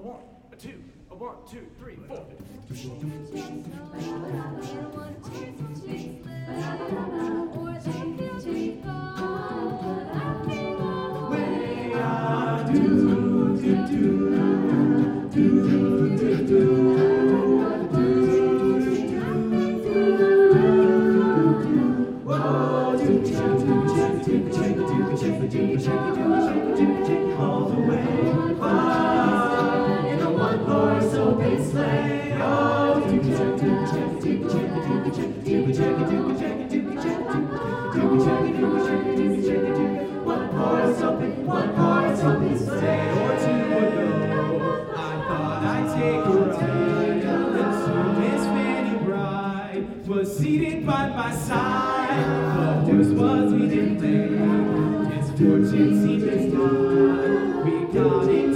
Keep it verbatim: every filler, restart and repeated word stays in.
one, a two, a one, two, three, four. All the way far in a one-horse open sleigh. Oh, dookie check, dookie check, dookie check, dookie check, dookie check, dookie check, dookie check, dookie check, dookie check, dookie check, dookie. One horse open, one horse open sleigh. Or two ago, I thought I'd take a ride, and soon Miss Fanny Bride was seated by my side. But this was we didn't think. Fortune seemed as good. We got it.